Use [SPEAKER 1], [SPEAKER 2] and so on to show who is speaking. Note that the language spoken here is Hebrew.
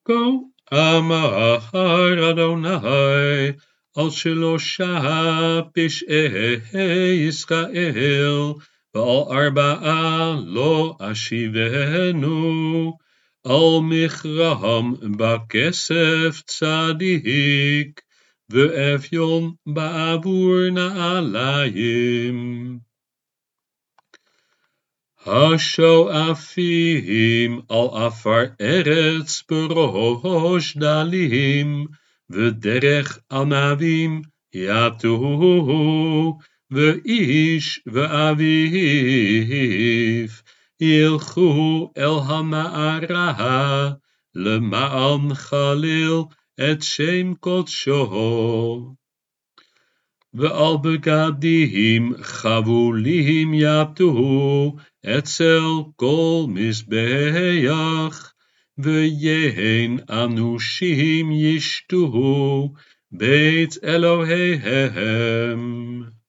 [SPEAKER 1] כה אמר אדוני, על שלושה פשעי ישראל, ועל ארבעה לא אשיבנו, על מכרם בכסף צדיק, ואפיון בעבור נעליים. השואפים על עפר ארץ בראש דלים, ודרך ענבים יטו, ואיש ואביו ילכו אל המערה, למען חליל את שם קודשו. ועל בגדים חבולים יטו אצל כל מזבח, ויין אנושים ישתו בית אלוהיהם.